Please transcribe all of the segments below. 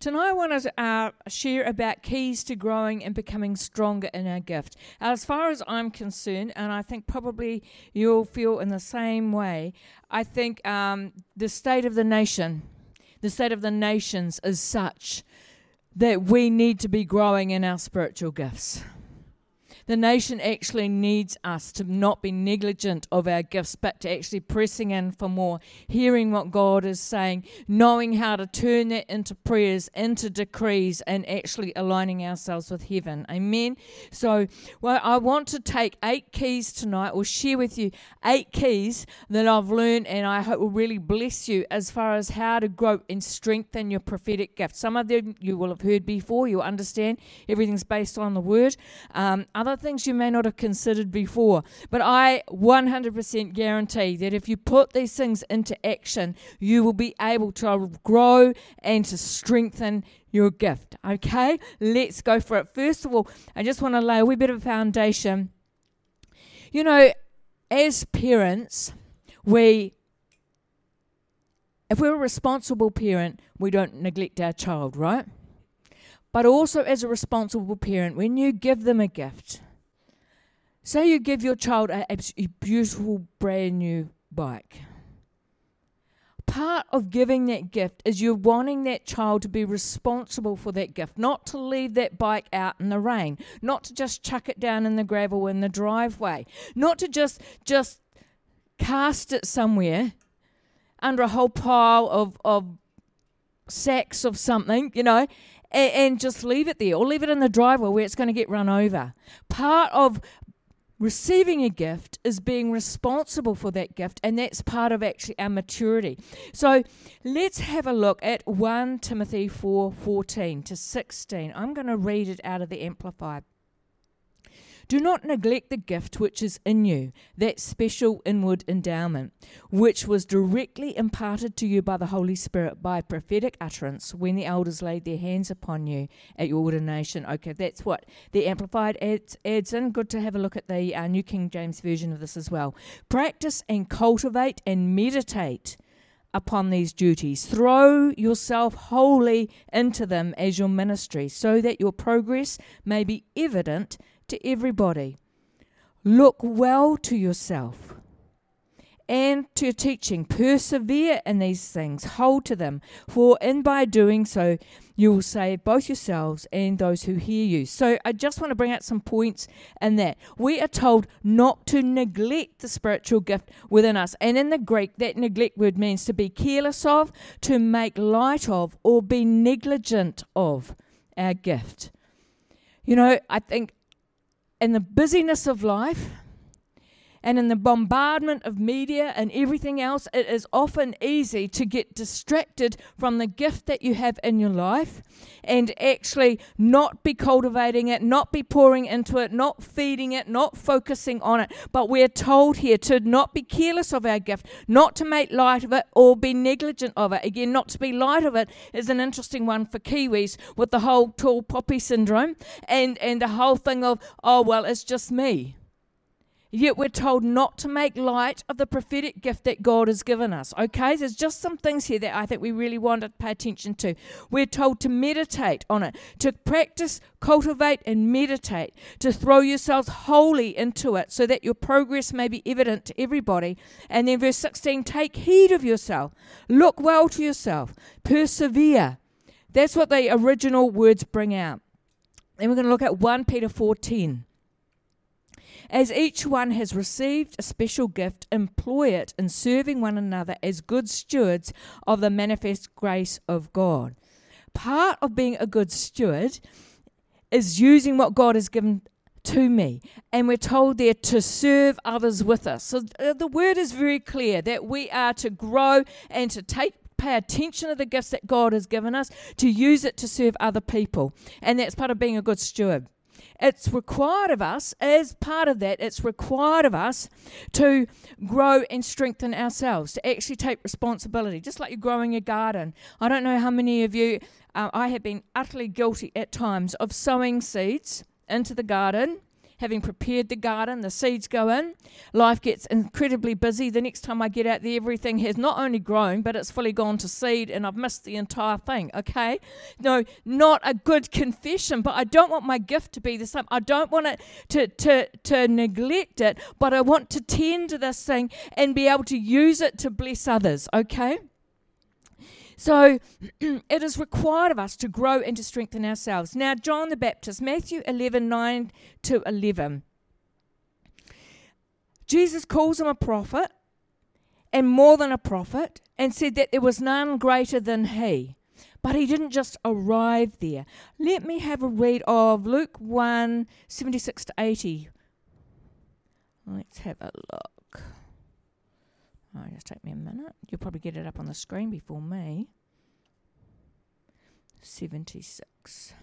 Tonight I want to share about keys to growing and becoming stronger in our gift. As far as I'm concerned, and I think probably you'll feel in the same way, I think the state of the nation, the state of the nations is such that we need to be growing in our spiritual gifts. The nation actually needs us to not be negligent of our gifts, but to actually pressing in for more, hearing what God is saying, knowing how to turn that into prayers, into decrees, and actually aligning ourselves with heaven. Amen? So, I want to take 8 keys tonight, or share with you 8 keys that I've learned and I hope will really bless you as far as how to grow and strengthen your prophetic gift. Some of them you will have heard before, you'll understand. Everything's based on the Word. Other things you may not have considered before, but I 100% guarantee that if you put these things into action, you will be able to grow and to strengthen your gift. Okay, let's go for it. First of all, I just want to lay a wee bit of a foundation. You know, as parents, if we're a responsible parent, we don't neglect our child, right? But also as a responsible parent, when you give them a gift, say you give your child a beautiful brand new bike. Part of giving that gift is you're wanting that child to be responsible for that gift, not to leave that bike out in the rain, not to just chuck it down in the gravel in the driveway, not to just cast it somewhere under a whole pile of sacks of something, you know, and just leave it there, or leave it in the driveway where it's going to get run over. Part of receiving a gift is being responsible for that gift, and that's part of actually our maturity. So let's have a look at 1 Timothy 4:14 to 16. I'm going to read it out of the Amplified. Do not neglect the gift which is in you, that special inward endowment, which was directly imparted to you by the Holy Spirit by prophetic utterance when the elders laid their hands upon you at your ordination. Okay, that's what the Amplified adds in. Good to have a look at the New King James Version of this as well. Practice and cultivate and meditate upon these duties. Throw yourself wholly into them as your ministry, so that your progress may be evident to everybody. Look well to yourself and to your teaching. Persevere in these things. Hold to them, for by doing so you will save both yourselves and those who hear you. So I just want to bring out some points in that. We are told not to neglect the spiritual gift within us. And in the Greek, that neglect word means to be careless of, to make light of, or be negligent of our gift. You know, I think in the busyness of life and in the bombardment of media and everything else, it is often easy to get distracted from the gift that you have in your life and actually not be cultivating it, not be pouring into it, not feeding it, not focusing on it. But we're told here to not be careless of our gift, not to make light of it or be negligent of it. Again, not to be light of it is an interesting one for Kiwis with the whole tall poppy syndrome and the whole thing of, oh, well, it's just me. Yet we're told not to make light of the prophetic gift that God has given us. Okay, there's just some things here that I think we really want to pay attention to. We're told to meditate on it, to practice, cultivate, and meditate, to throw yourselves wholly into it so that your progress may be evident to everybody. And then verse 16, take heed of yourself. Look well to yourself. Persevere. That's what the original words bring out. Then we're going to look at 1 Peter 4:10. As each one has received a special gift, employ it in serving one another as good stewards of the manifest grace of God. Part of being a good steward is using what God has given to me. And we're told there to serve others with us. So the word is very clear that we are to grow and to pay attention to the gifts that God has given us, to use it to serve other people. And that's part of being a good steward. It's required of us, as part of that, it's required of us to grow and strengthen ourselves, to actually take responsibility, just like you're growing a garden. I don't know how many of you, I have been utterly guilty at times of sowing seeds into the garden, having prepared the garden, the seeds go in, life gets incredibly busy. The next time I get out there, everything has not only grown, but it's fully gone to seed, and I've missed the entire thing, okay? No, not a good confession, but I don't want my gift to be the same. I don't want it to neglect it, but I want to tend to this thing and be able to use it to bless others, okay? So it is required of us to grow and to strengthen ourselves. Now, John the Baptist, Matthew 11:9-11. Jesus calls him a prophet, and more than a prophet, and said that there was none greater than he. But he didn't just arrive there. Let me have a read of Luke 1:76-80. Let's have a look. Oh, just take me a minute. You'll probably get it up on the screen before me. 76.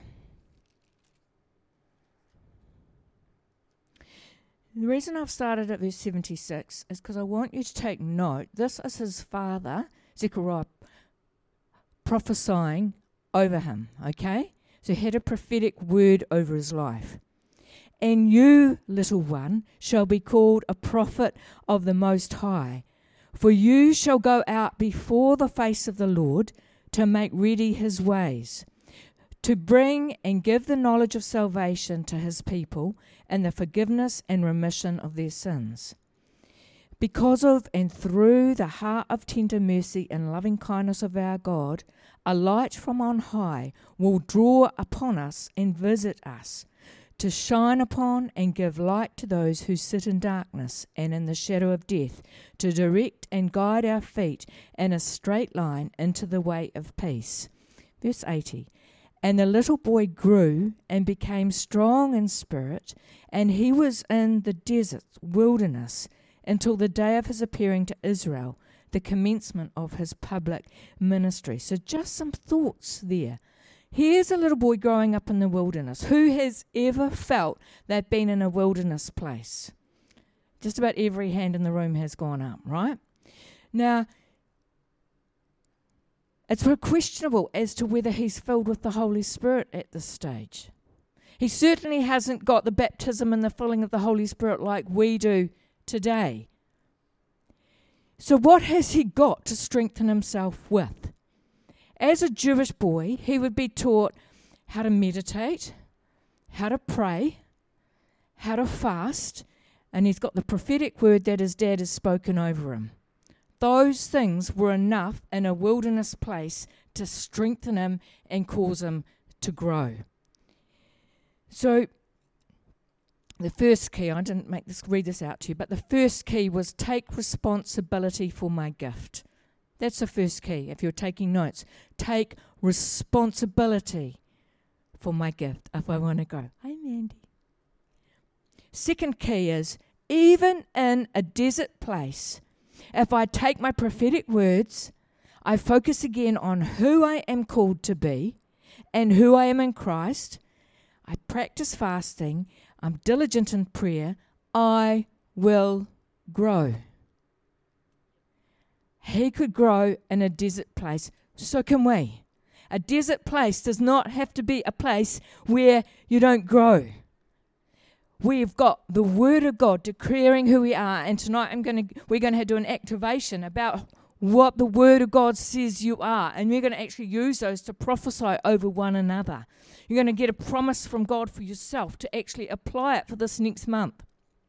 The reason I've started at verse 76 is because I want you to take note. This is his father, Zechariah, prophesying over him, okay? So he had a prophetic word over his life. And you, little one, shall be called a prophet of the Most High. For you shall go out before the face of the Lord to make ready his ways, to bring and give the knowledge of salvation to his people and the forgiveness and remission of their sins. Because of and through the heart of tender mercy and loving kindness of our God, a light from on high will draw upon us and visit us, to shine upon and give light to those who sit in darkness and in the shadow of death, to direct and guide our feet in a straight line into the way of peace. Verse 80. And the little boy grew and became strong in spirit, and he was in the desert wilderness until the day of his appearing to Israel, the commencement of his public ministry. So just some thoughts there. Here's a little boy growing up in the wilderness. Who has ever felt they've been in a wilderness place? Just about every hand in the room has gone up, right? Now, it's very questionable as to whether he's filled with the Holy Spirit at this stage. He certainly hasn't got the baptism and the filling of the Holy Spirit like we do today. So what has he got to strengthen himself with? As a Jewish boy, he would be taught how to meditate, how to pray, how to fast, and he's got the prophetic word that his dad has spoken over him. Those things were enough in a wilderness place to strengthen him and cause him to grow. So the first key, I didn't read this out to you, but the first key was take responsibility for my gift. That's the first key. If you're taking notes, take responsibility for my gift if I want to go. Hi, Mandy. Second key is, even in a desert place, if I take my prophetic words, I focus again on who I am called to be and who I am in Christ, I practice fasting, I'm diligent in prayer, I will grow. He could grow in a desert place. So can we. A desert place does not have to be a place where you don't grow. We've got the Word of God declaring who we are, and tonight we're going to do an activation about what the Word of God says you are, and we're going to actually use those to prophesy over one another. You're going to get a promise from God for yourself to actually apply it for this next month.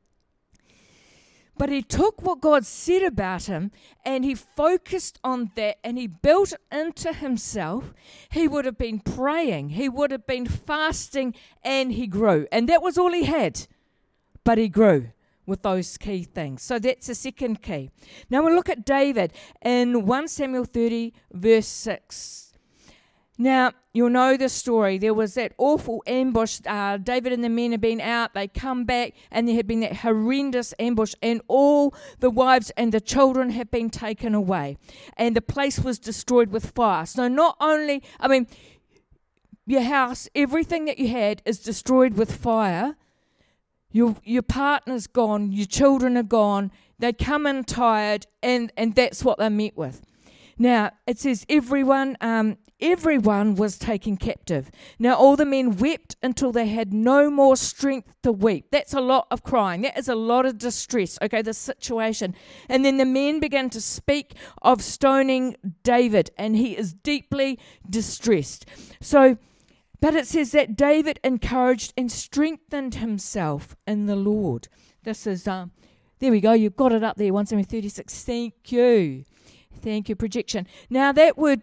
But he took what God said about him and he focused on that and he built it into himself. He would have been praying, he would have been fasting, and he grew. And that was all he had. But he grew with those key things. So that's the second key. Now we'll look at David in 1 Samuel 30 verse 6. Now, you'll know the story. There was that awful ambush. David and the men had been out. They come back, and there had been that horrendous ambush, and all the wives and the children had been taken away. And the place was destroyed with fire. So not only, your house, everything that you had is destroyed with fire. Your partner's gone. Your children are gone. They come in tired, and that's what they're met with. Now, it says everyone was taken captive. Now, all the men wept until they had no more strength to weep. That's a lot of crying. That is a lot of distress, okay, the situation. And then the men began to speak of stoning David, and he is deeply distressed. But it says that David encouraged and strengthened himself in the Lord. This is, there we go, you've got it up there, 1 Samuel 36. Thank you. Thank you, projection. Now that word,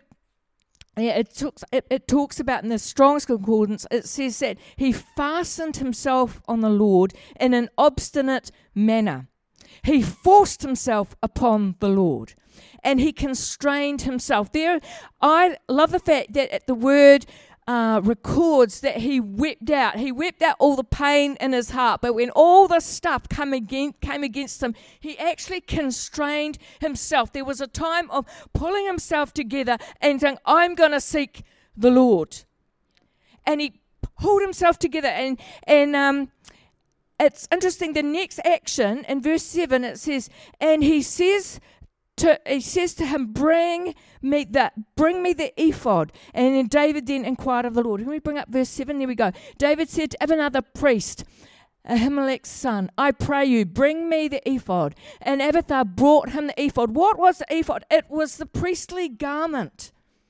it talks about in the Strong's Concordance, it says that he fastened himself on the Lord in an obstinate manner. He forced himself upon the Lord, and he constrained himself. There, I love the fact that the word records that he wept out. He wept out all the pain in his heart. But when all this stuff came against him, he actually constrained himself. There was a time of pulling himself together and saying, I'm going to seek the Lord. And he pulled himself together. And it's interesting, the next action in verse 7, it says, and he says to him, bring me the ephod. And then David then inquired of the Lord. Can we bring up verse 7? There we go. David said to Abinadab priest, Ahimelech's son, I pray you, bring me the ephod. And Abiathar brought him the ephod. What was the ephod? It was the priestly garment.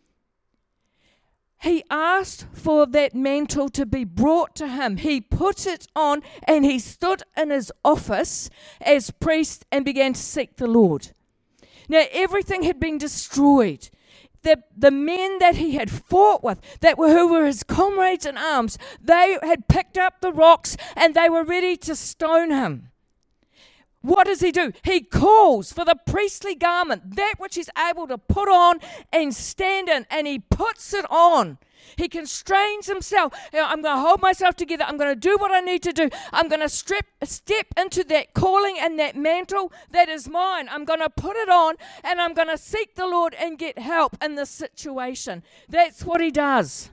He asked for that mantle to be brought to him. He put it on and he stood in his office as priest and began to seek the Lord. Now, everything had been destroyed. The men that he had fought with, who were his comrades in arms, they had picked up the rocks and they were ready to stone him. What does he do? He calls for the priestly garment, that which he's able to put on and stand in, and he puts it on. He constrains himself. I'm going to hold myself together. I'm going to do what I need to do. I'm going to step into that calling and that mantle that is mine. I'm going to put it on, and I'm going to seek the Lord and get help in this situation. That's what he does.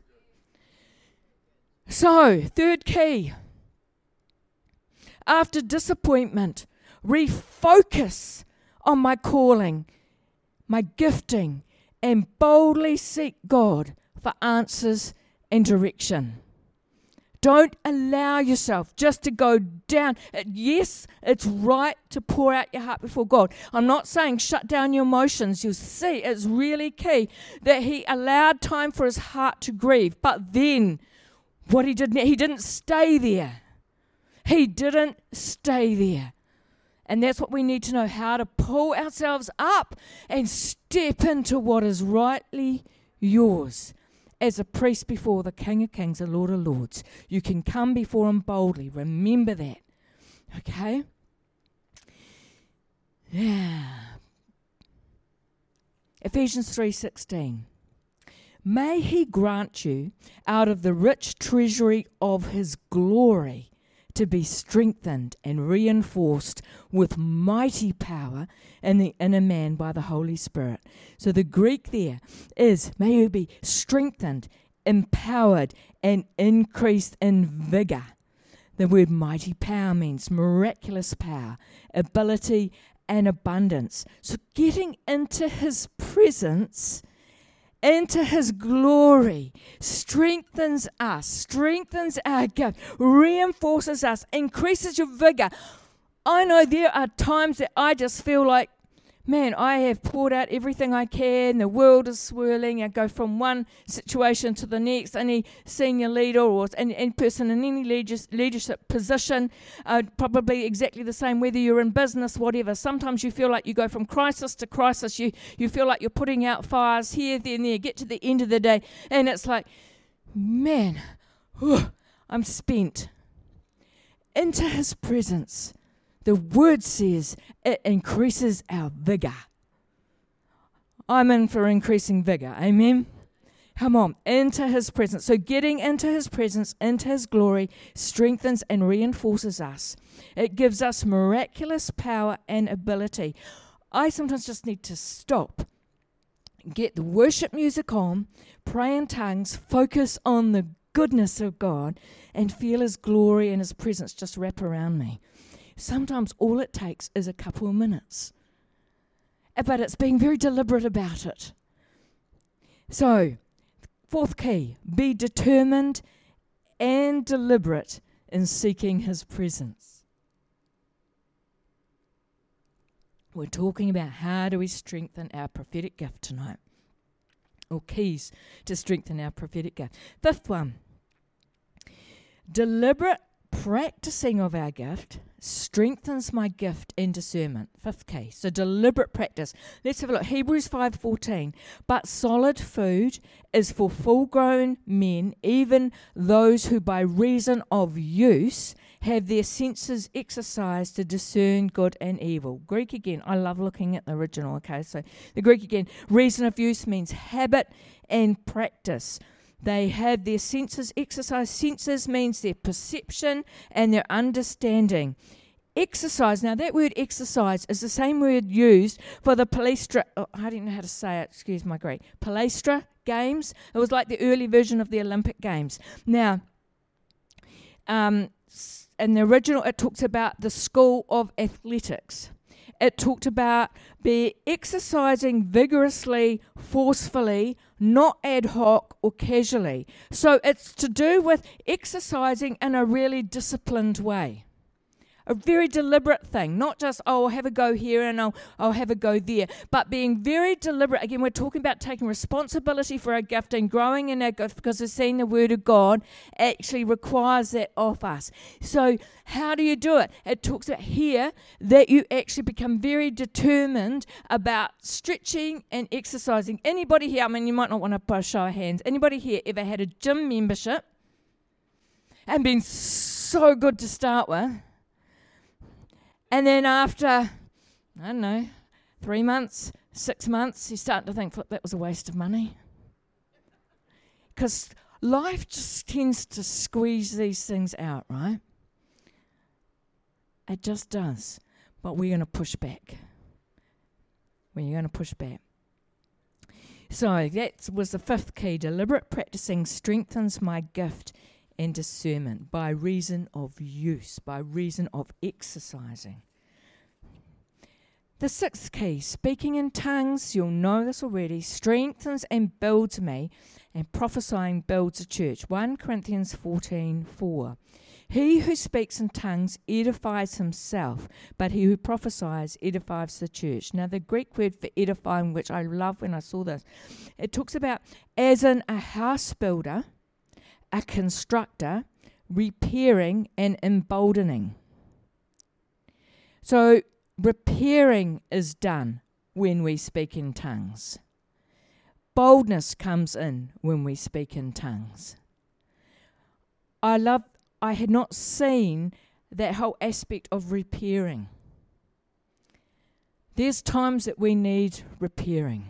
So, third key. After disappointment, refocus on my calling, my gifting, and boldly seek God for answers and direction. Don't allow yourself just to go down. Yes, it's right to pour out your heart before God. I'm not saying shut down your emotions. You'll see it's really key that he allowed time for his heart to grieve. But then what he didn't stay there. He didn't stay there. And that's what we need to know, how to pull ourselves up and step into what is rightly yours. As a priest before the King of Kings, the Lord of Lords, you can come before him boldly. Remember that. Okay? Yeah. Ephesians 3:16. May he grant you out of the rich treasury of his glory to be strengthened and reinforced with mighty power in the inner man by the Holy Spirit. So the Greek there is, may you be strengthened, empowered, and increased in vigor. The word mighty power means miraculous power, ability, and abundance. So getting into his presence, into his glory, strengthens us, strengthens our gift, reinforces us, increases your vigor. I know there are times that I just feel like, man, I have poured out everything I can. The world is swirling. I go from one situation to the next. Any senior leader or any person in any leadership position, probably exactly the same, whether you're in business, whatever. Sometimes you feel like you go from crisis to crisis. You feel like you're putting out fires here, there, and there. Get to the end of the day, and it's like, man, I'm spent. Into his presence. The word says it increases our vigor. I'm in for increasing vigor. Amen? Come on, into his presence. So getting into his presence, into his glory, strengthens and reinforces us. It gives us miraculous power and ability. I sometimes just need to stop, get the worship music on, pray in tongues, focus on the goodness of God, and feel his glory and his presence just wrap around me. Sometimes all it takes is a couple of minutes. But it's being very deliberate about it. So, fourth key, be determined and deliberate in seeking His presence. We're talking about how do we strengthen our prophetic gift tonight, or keys to strengthen our prophetic gift. Fifth one, deliberate practicing of our gift strengthens my gift and discernment. Fifth key. So deliberate practice. Let's have a look. Hebrews 5:14. But solid food is for full-grown men, even those who by reason of use have their senses exercised to discern good and evil. Greek again. I love looking at the original. Okay, so the Greek again. Reason of use means habit and practice. They have their senses exercised. Senses means their perception and their understanding. Exercise, now that word exercise is the same word used for the Palestra, I don't know how to say it, excuse my Greek, Palestra Games. It was like the early version of the Olympic Games. Now, in the original, it talks about the school of athletics. It talked about be exercising vigorously, forcefully, not ad hoc or casually. So it's to do with exercising in a really disciplined way. A very deliberate thing, not just, I'll have a go here and I'll have a go there, but being very deliberate. Again, we're talking about taking responsibility for our gift and growing in our gift, because we're seeing the Word of God actually requires that of us. So how do you do it? It talks about here that you actually become very determined about stretching and exercising. Anybody here, I mean, you might not want to put a show of hands, anybody here ever had a gym membership and been so good to start with? And then after, I don't know, 3 months, 6 months, you start to think, look, that was a waste of money. Because life just tends to squeeze these things out, right? It just does. But we're going to push back. We're going to push back. So that was the fifth key. Deliberate practicing strengthens my gift and discernment by reason of use, by reason of exercising. The sixth key, speaking in tongues, you'll know this already, strengthens and builds me, and prophesying builds a church. 1 Corinthians 14:4. He who speaks in tongues edifies himself, but he who prophesies edifies the church. Now the Greek word for edifying, which I love when I saw this, it talks about as in a house builder, a constructor, repairing and emboldening. So repairing is done when we speak in tongues. Boldness comes in when we speak in tongues. I had not seen that whole aspect of repairing. There's times that we need repairing.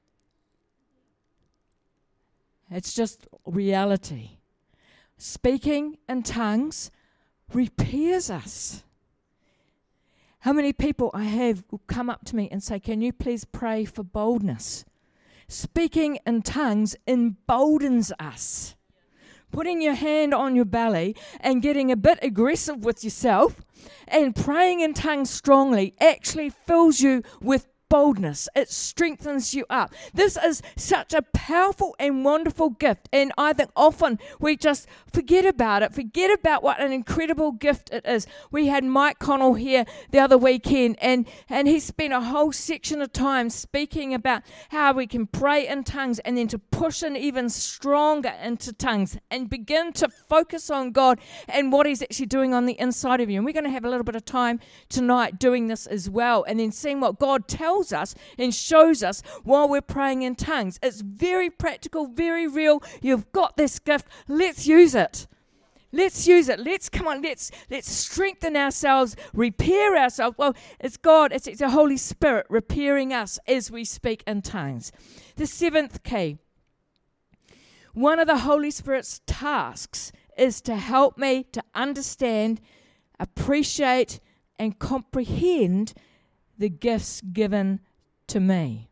It's just reality. Speaking in tongues repairs us. How many people I have will come up to me and say, can you please pray for boldness? Speaking in tongues emboldens us. Putting your hand on your belly and getting a bit aggressive with yourself and praying in tongues strongly actually fills you with boldness. It strengthens you up. This is such a powerful and wonderful gift, and I think often we just forget about it, forget about what an incredible gift it is. We had Mike Connell here the other weekend, and he spent a whole section of time speaking about how we can pray in tongues and then to push in even stronger into tongues and begin to focus on God and what He's actually doing on the inside of you. And we're going to have a little bit of time tonight doing this as well, and then seeing what God tells us and shows us while we're praying in tongues. It's very practical, very real. You've got this gift. Let's use it. Let's use it. Let's strengthen ourselves, repair ourselves. Well, it's God, it's the Holy Spirit repairing us as we speak in tongues. The seventh key. One of the Holy Spirit's tasks is to help me to understand, appreciate, and comprehend the gifts given to me.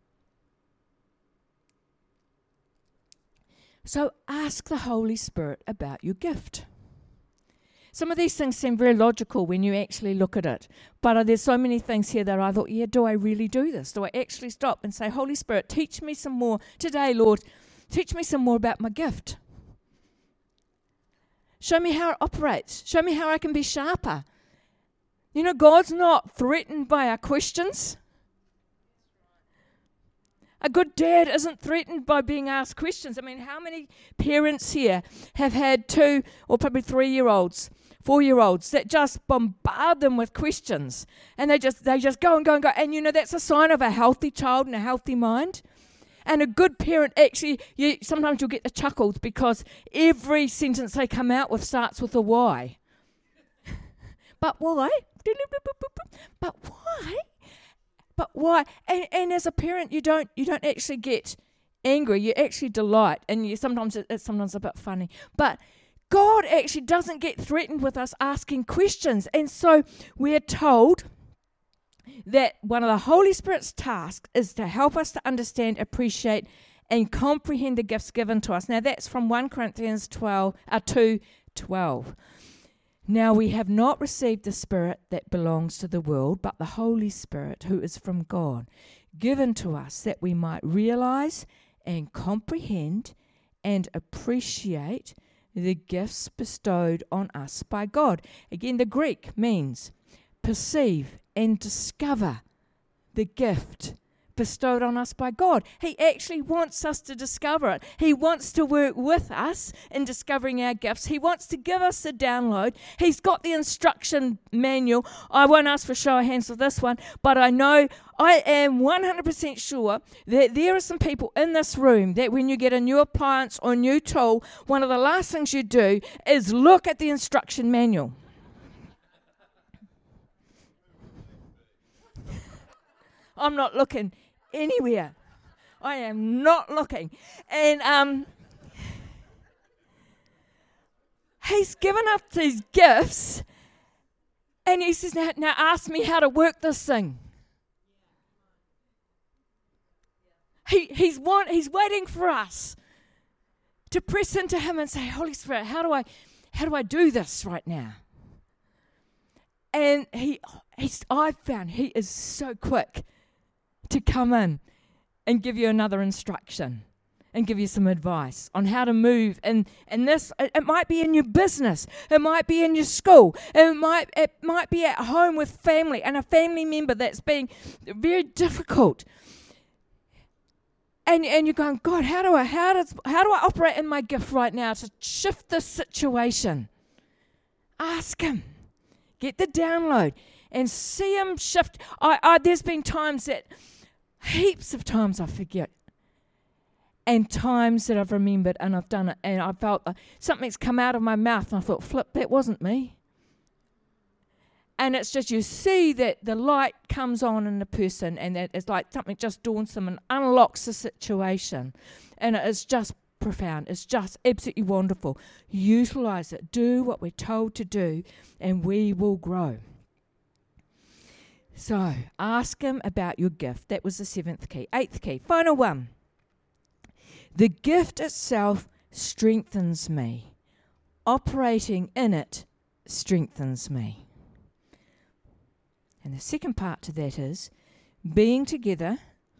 So ask the Holy Spirit about your gift. Some of these things seem very logical when you actually look at it, but there's so many things here that I thought, do I really do this? Do I actually stop and say, Holy Spirit, teach me some more today, Lord? Teach me some more about my gift. Show me how it operates. Show me how I can be sharper. You know, God's not threatened by our questions. A good dad isn't threatened by being asked questions. I mean, how many parents here have had 2 or probably 3-year-olds, 4-year-olds that just bombard them with questions, and they just go and go and go. And you know, that's a sign of a healthy child and a healthy mind. And a good parent, actually, sometimes you'll get the chuckles because every sentence they come out with starts with a why. But why? But why? But why? And as a parent, you don't actually get angry. You actually delight, and sometimes it's a bit funny. But God actually doesn't get threatened with us asking questions, and so we're told that one of the Holy Spirit's tasks is to help us to understand, appreciate, and comprehend the gifts given to us. Now that's from 1 Corinthians 2:12. Now we have not received the Spirit that belongs to the world, but the Holy Spirit who is from God, given to us that we might realize and comprehend and appreciate the gifts bestowed on us by God. Again, the Greek means perceive and discover the gift bestowed on us by God. He actually wants us to discover it. He wants to work with us in discovering our gifts. He wants to give us a download. He's got the instruction manual. I won't ask for show of hands for this one, but I am 100% sure that there are some people in this room that when you get a new appliance or new tool, one of the last things you do is look at the instruction manual. I'm not looking anywhere. I am not looking. And he's given us these gifts, and he says, now ask me how to work this thing. He's waiting for us to press into him and say, Holy Spirit, how do I do this right now? And I've found he is so quick to come in and give you another instruction and give you some advice on how to move. And this, it might be in your business, it might be in your school, it might be at home with family and a family member that's being very difficult. And you're going, God, how do I operate in my gift right now to shift this situation? Ask him. Get the download and see him shift. There's been times that, heaps of times I forget, and times that I've remembered and I've done it, and I felt something's come out of my mouth and I thought, flip, that wasn't me. And it's just, you see that the light comes on in the person, and that it's like something just dawns them and unlocks the situation, and it is just profound. It's just absolutely wonderful. Utilize it. Do what we're told to do, and we will grow. So, ask him about your gift. That was the 7th key. 8th key, final one. The gift itself strengthens me. Operating in it strengthens me. And the second part to that is being together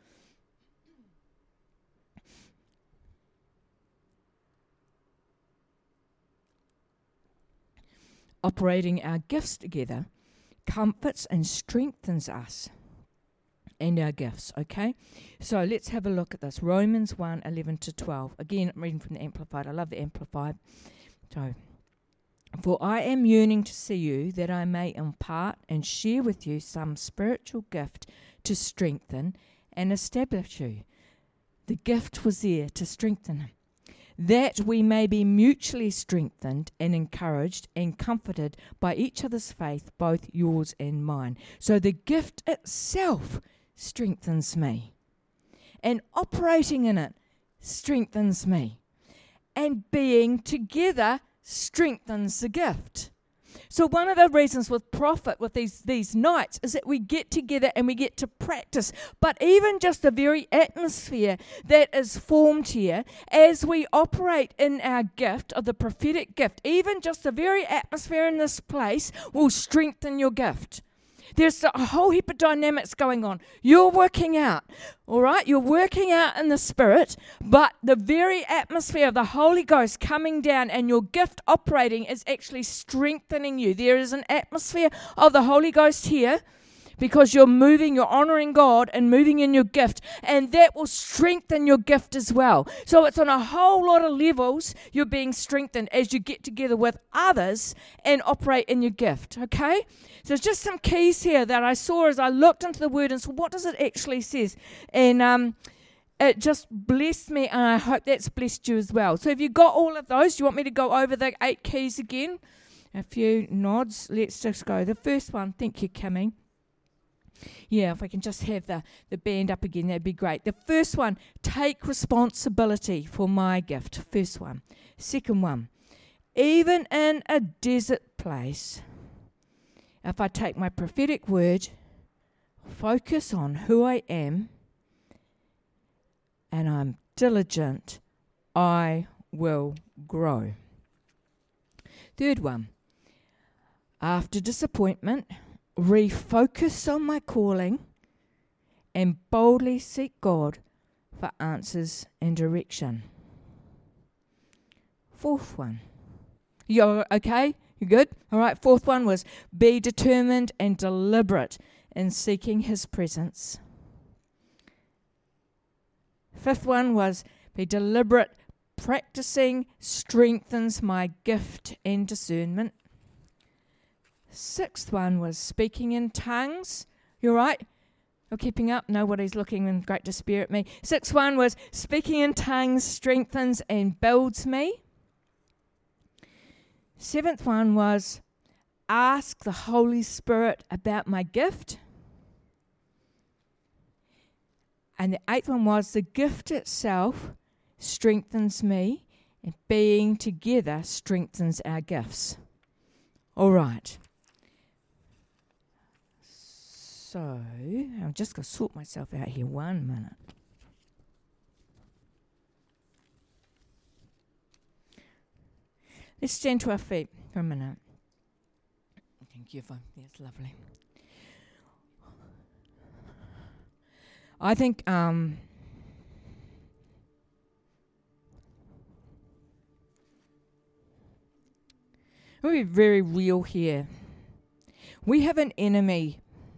operating our gifts together comforts and strengthens us and our gifts, okay? So let's have a look at this. Romans 1:11-12. Again, I'm reading from the Amplified. I love the Amplified. So, for I am yearning to see you, that I may impart and share with you some spiritual gift to strengthen and establish you. The gift was there to strengthen him, that we may be mutually strengthened and encouraged and comforted by each other's faith, both yours and mine. So the gift itself strengthens me, and operating in it strengthens me, and being together strengthens the gift. So one of the reasons with Prophet, with these nights, is that we get together and we get to practice. But even just the very atmosphere that is formed here as we operate in our gift of the prophetic gift, even just the very atmosphere in this place will strengthen your gift. There's a whole heap of dynamics going on. You're working out, all right? You're working out in the Spirit, but the very atmosphere of the Holy Ghost coming down and your gift operating is actually strengthening you. There is an atmosphere of the Holy Ghost here because you're moving, you're honoring God and moving in your gift, and that will strengthen your gift as well. So it's on a whole lot of levels you're being strengthened as you get together with others and operate in your gift, okay? So there's just some keys here that I saw as I looked into the Word and saw what does it actually says. And it just blessed me, and I hope that's blessed you as well. So have you got all of those? Do you want me to go over the 8 keys again? A few nods. Let's just go. The first one, thank you, Kimmy. Yeah, if I can just have the band up again, that'd be great. The first one, take responsibility for my gift. First one. Second one, even in a desert place, if I take my prophetic word, focus on who I am, and I'm diligent, I will grow. Third one, after disappointment, refocus on my calling and boldly seek God for answers and direction. Fourth one. You're okay? You good? All right. Fourth one was be determined and deliberate in seeking His presence. Fifth one was be deliberate. Practicing strengthens my gift and discernment. Sixth one was speaking in tongues. You're right. You're keeping up. Nobody's looking in great despair at me. Sixth one was speaking in tongues strengthens and builds me. Seventh one was ask the Holy Spirit about my gift. And the eighth one was the gift itself strengthens me, and being together strengthens our gifts. All right. So, I'm just going to sort myself out here 1 minute. Let's stand to our feet for a minute. Thank you. That's lovely. I think we'll be very real here. We have an enemy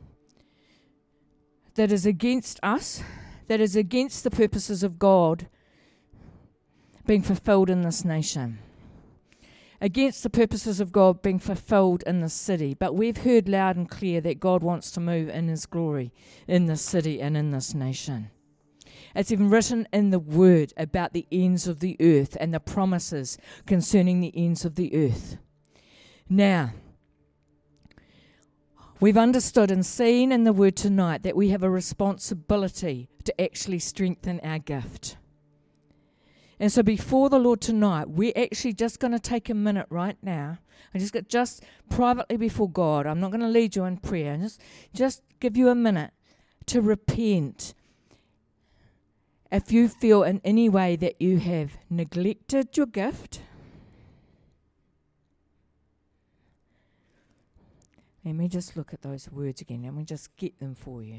that is against us, that is against the purposes of God being fulfilled in this nation, against the purposes of God being fulfilled in this city. But we've heard loud and clear that God wants to move in His glory in this city and in this nation. It's even written in the Word about the ends of the earth and the promises concerning the ends of the earth. Now, we've understood and seen in the Word tonight that we have a responsibility to actually strengthen our gift. And so before the Lord tonight, we're actually just going to take a minute right now. I just privately before God. I'm not going to lead you in prayer. Just give you a minute to repent. If you feel in any way that you have neglected your gift, let me just look at those words again. Let me just get them for you.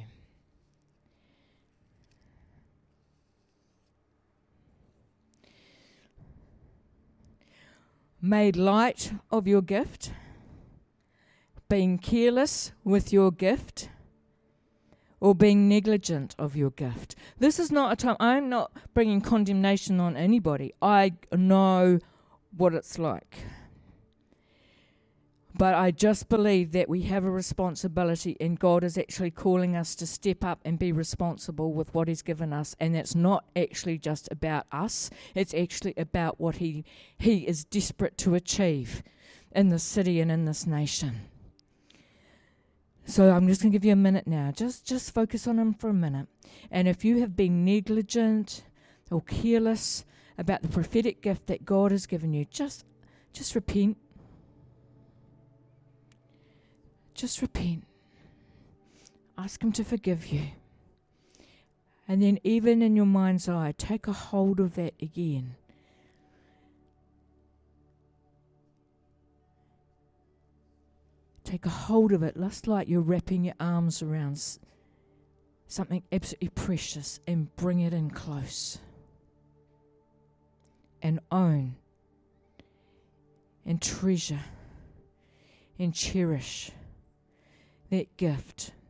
Made light of your gift, being careless with your gift, or being negligent of your gift. This is not a time, I'm not bringing condemnation on anybody. I know what it's like. But I just believe that we have a responsibility, and God is actually calling us to step up and be responsible with what He's given us. And it's not actually just about us. It's actually about what He is desperate to achieve in this city and in this nation. So I'm just going to give you a minute now. Just focus on Him for a minute. And if you have been negligent or careless about the prophetic gift that God has given you, just repent. Just repent. Ask Him to forgive you. And then even in your mind's eye, take a hold of that again. Take a hold of it, just like you're wrapping your arms around something absolutely precious, and bring it in close. And own and treasure and cherish that gift